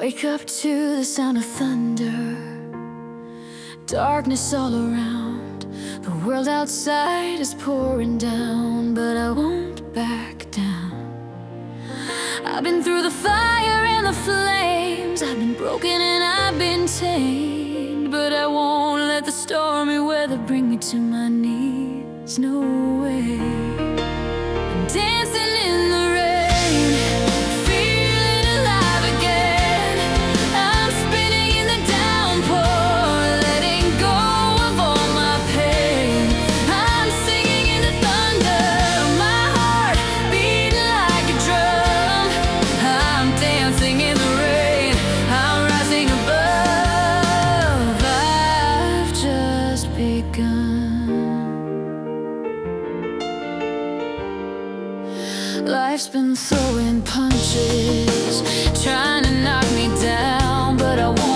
Wake up to the sound of thunder, darkness all around. The world outside is pouring down, but I won't back down. I've been through the fire and the flames, I've been broken and I've been tamed, but I won't let the stormy weather bring me to my knees. No way. I'm dancing in the rain, feeling alive again. I'm spinning in the downpour, letting go of all my pain. I'm singing in the thunder, my heart beating like a drum. I'm dancing in the rain, I'm rising above. I've just begun. Life's been throwing punches, trying to knock me down, but I won't